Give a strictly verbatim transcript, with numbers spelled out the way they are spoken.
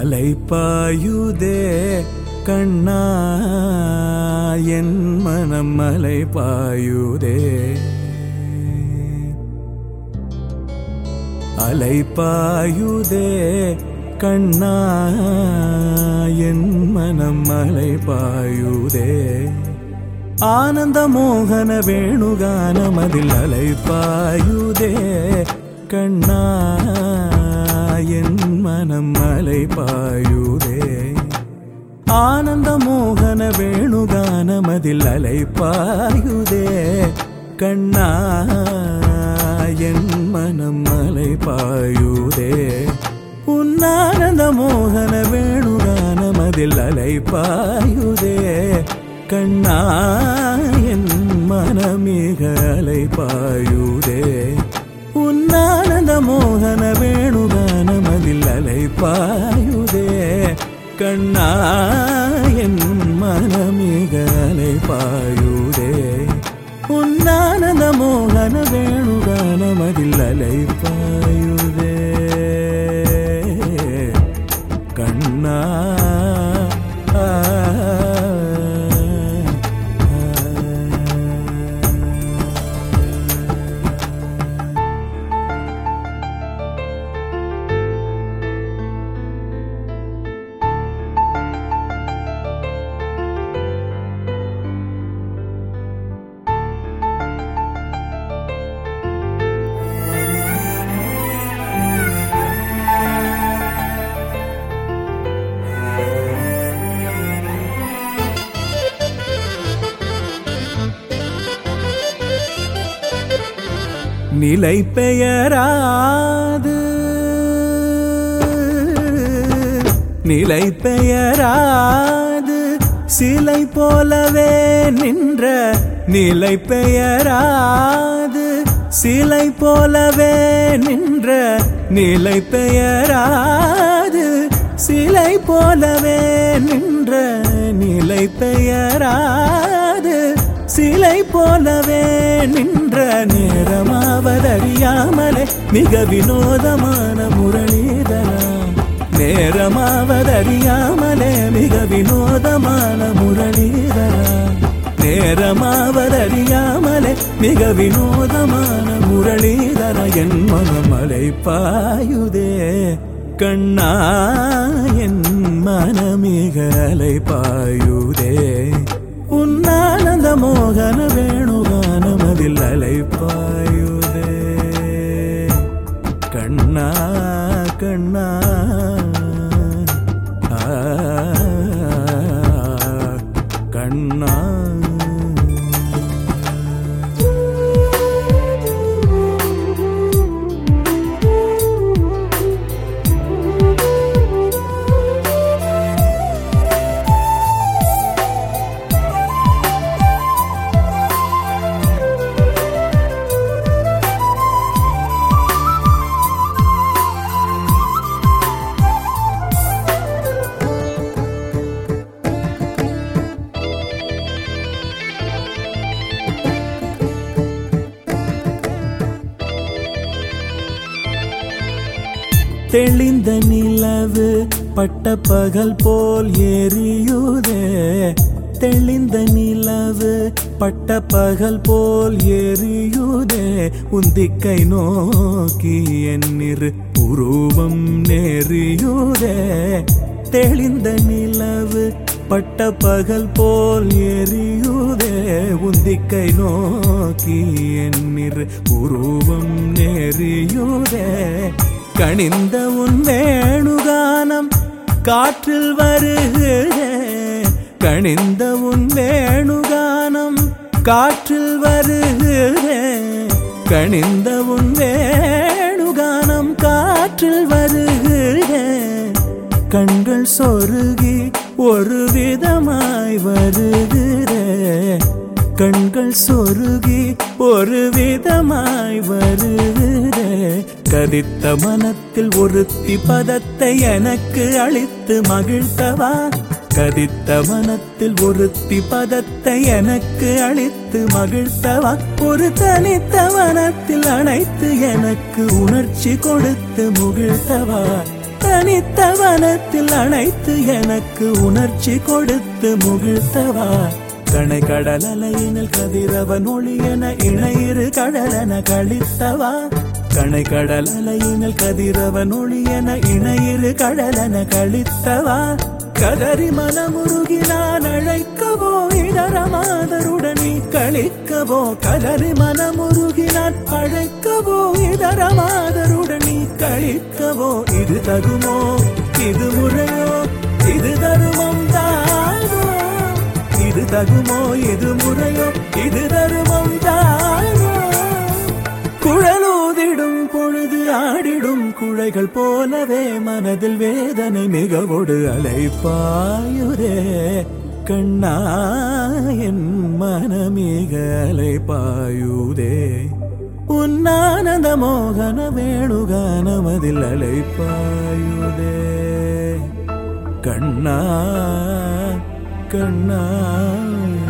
அலைபாயுதே கண்ணா என் மனம் அலைபாயுதே அலைபாயுதே கண்ணா என் மனம் அலைபாயுதே ஆனந்த மோகன வேணுகானமதில் அலைபாயுதே கண்ணா என் மனம் அலைபாயுதே ஆனந்த மோகன வேணுகானமதில் அலைபாயுதே கண்ணா என் மனம் அலைபாயுதே உன்னானந்த மோகன வேணுகானமதில் அலைபாயுதே கண்ணா என் மனமிக அலைபாயுதே உன்னானந்த மோகன வேணுகானமதில் அலைபாயுதே கண்ணா என் மனமிக அலைபாயுதே உன்னானந்த மோகன வேணுகானமதில் அலைபாயுதே கண்ணா நிலை பெயராது நிலை பெயராது சிலை போலவே நின்ற நிலை பெயராது சிலை போலவே நின்ற நிலை பெயராது சிலை போலவே நின்ற நிலை பெயராது சிலை போலவே நின்ற நேரமாவதறியாமலே மிக வினோதமான முரளிதரா நேரமாவதறியாமலே மிக வினோதமான முரளிதரா நேரமாவதறியாமலே மிக வினோதமான முரளிதரா என் மனம் அலைபாயுதே கண்ணா என் மனமிக அலைபாயுதே உன்னானந்த மோகன வேணுகானமதில் அலைபாயுதே கண்ணா கண்ணா கண்ணா தெளிந்த நிலவு பட்ட பகல் போல் எரியுதே தெளிந்த நிலவு பட்ட பகல் போல் எரியுதே உந்திக்கை நோக்கி என்னிரு உருவம் நெறியுதே தெளிந்த நிலவு பட்ட பகல் போல் எரியுதே உந்திக்கை நோக்கி என்னிரு உருவம் நெறியுதே கனிந்த உன் வேணுகானம் காற்றில் வருகிறே கனிந்த உன் வேணுகானம் காற்றில் வருகிறே கனிந்த உன் வேணுகானம் காற்றில் வருகிறே கண்கள் சொருகி ஒரு விதமாய் வருகிறே கண்கள் சொருகி ஒரு விதமாய் வருகிறே கதித்த மனத்தில் ஒருத்தி பதத்தை எனக்கு அளித்து மகிழ்த்தவா கதித்த மனத்தில் ஒருத்தி பதத்தை எனக்கு அளித்து மகிழ்த்தவா ஒரு தனித்த மனத்தில் அனைத்து எனக்கு உணர்ச்சி கொடுத்து முகிழ்த்தவா தனித்த வனத்தில் அணைத்து எனக்கு உணர்ச்சி கொடுத்து முகிழ்த்தவா கணை கடல் அலையினில் கதிரவன் ஒளி என இணையிரு கடலென கழித்தவா கணை கடல் அலையினில் கதிரவன் ஒளி என இணையிரு கடலென கழித்தவா கதறி மனமுருகி நான் அழைக்கவோ இடர மாதருடனே கழிக்கவோ கதறி மனமுருகி நான் அழைக்கவோ இடர மாதருடனே கழிக்கவோ இது தகுமோ இது முறையோ இது தருமம் தானோ இது தகுமோ இது முறையோ இது தருமம் தானோ குழலூதிடும் பொழுது ஆடிடும் குழைகள் போலவே மனதில் வேதனை மிகவோடு அலைப்பாயுதே கண்ணா என் மனமிக அலைப்பாயுதே உன்னானந்த மோகன வேணுகானமதில் அலைப்பாயுதே கண்ணா கண்ணா